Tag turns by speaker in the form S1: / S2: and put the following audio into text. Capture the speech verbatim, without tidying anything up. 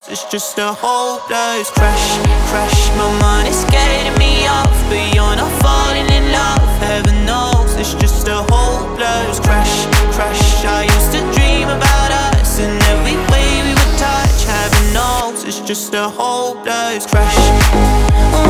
S1: It's just a hopeless crash, crash. My mind is scaring me off, but you're not falling in love. Heaven knows it's just a hopeless crash, crash. I used to dream about us and every way we would touch. Heaven knows it's just a hopeless crash.